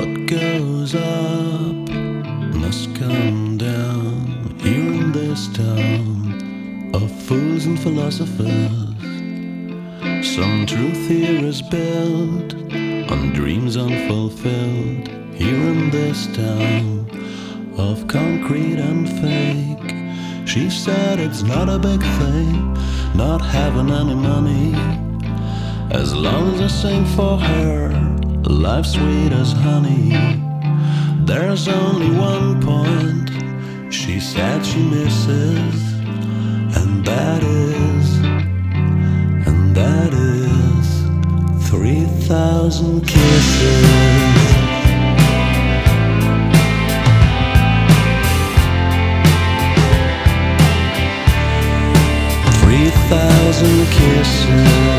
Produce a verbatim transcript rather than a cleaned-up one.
What goes up must come down here in this town of fools and philosophers. Some truth here is built on dreams unfulfilled here in this town of concrete and fake. She said it's not a big thing not having any money, as long as I sing for her, life's sweet as honey. There's only one point she said she misses, and that is, and that is three thousand kisses. Three thousand kisses.